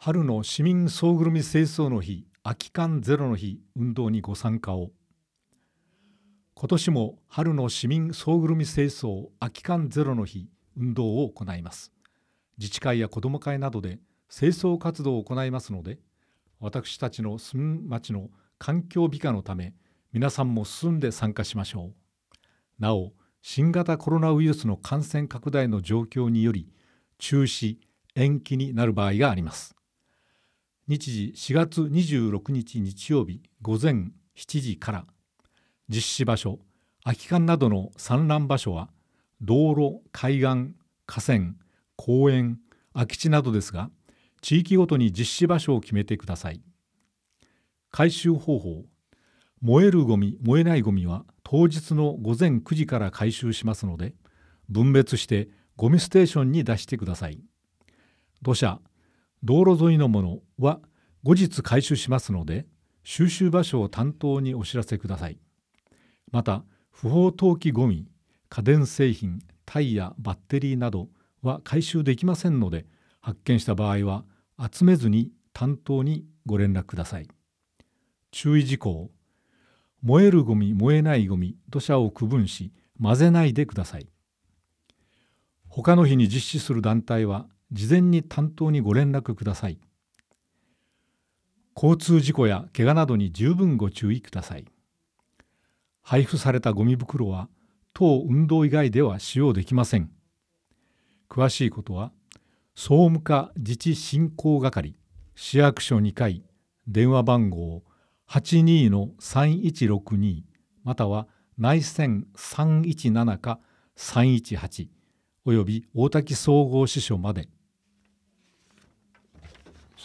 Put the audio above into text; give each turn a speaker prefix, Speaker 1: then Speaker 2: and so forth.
Speaker 1: 春の市民総ぐるみ清掃の日、空き缶ゼロの日運動にご参加を。今年も春の市民総ぐるみ清掃空き缶ゼロの日運動を行います。自治会や子ども会などで清掃活動を行いますので、私たちの住む町の環境美化のため、皆さんも進んで参加しましょう。なお、新型コロナウイルスの感染拡大の状況により、中止・延期になる場合があります。日時4月26日日曜日午前7時から、実施場所、空き缶などの散乱場所は、道路、海岸、河川、公園、空き地などですが、地域ごとに実施場所を決めてください。回収方法、燃えるゴミ、燃えないゴミは当日の午前9時から回収しますので、分別してゴミステーションに出してください。土砂、道路沿いのものは後日回収しますので、収集場所を担当にお知らせください。また、不法投棄ゴミ、家電製品、タイヤ、バッテリーなどは回収できませんので、発見した場合は集めずに担当にご連絡ください。注意事項、燃えるゴミ、燃えないゴミ、土砂を区分し、混ぜないでください。他の日に実施する団体は、事前に担当にご連絡ください。交通事故や怪我などに十分ご注意ください。配布されたゴミ袋は、当運動以外では使用できません。詳しいことは、総務課自治振興係、市役所2階、電話番号 82-3162 または内線317か318および大滝総合支所まで。